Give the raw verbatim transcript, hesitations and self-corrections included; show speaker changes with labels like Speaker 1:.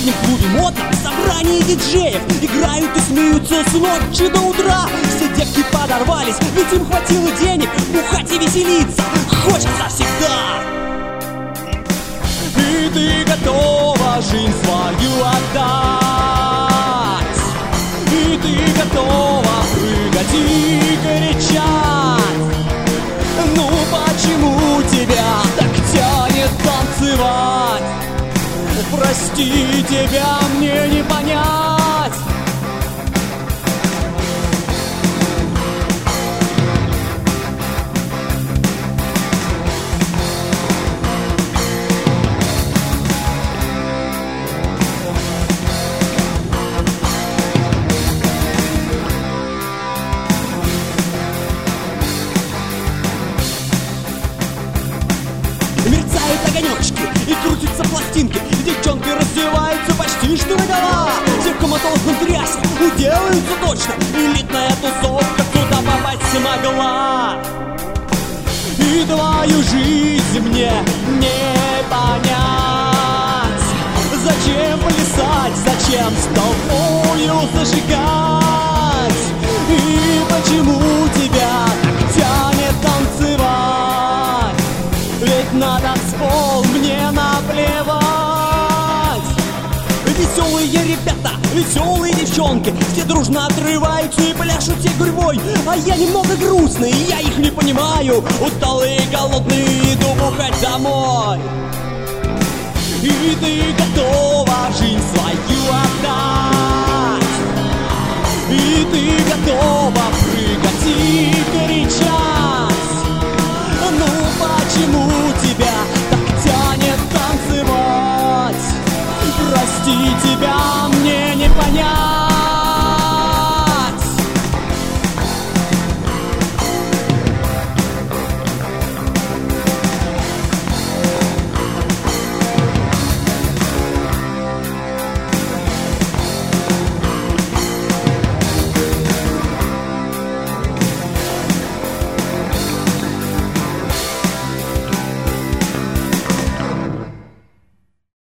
Speaker 1: соседнем клубе модно собрание диджеев играют и смеются с ночи до утра. Все девки подорвались, ведь им хватило денег бухать и веселиться хочется всегда. И ты готова жизнь свою отдать, и ты готова прыгать и кричать. Ну почему тебя так тянет танцевать? Прости, тебя мне не понять. Мерцают огонечки и крутятся пластинки, девчонки раздеваются почти что нагола. Все в коматозном трясе уделаются точно, элитная тусовка сюда попасть смогла. И твою жизнь мне не понять. Зачем плясать, зачем с толпою зажигать? И почему тебя так тянет танцевать? Ведь на танцпол мне наплевать. Веселые ребята, веселые девчонки, все дружно отрываются и пляшут все гурьбой. А я немного грустный, я их не понимаю. Усталые и голодные, иду бухать домой. И ты готова жизнь свою отдать, и ты готова прыгать и кричать. Ну почему тебя так тянет танцевать? Прости, тебя мне не понять.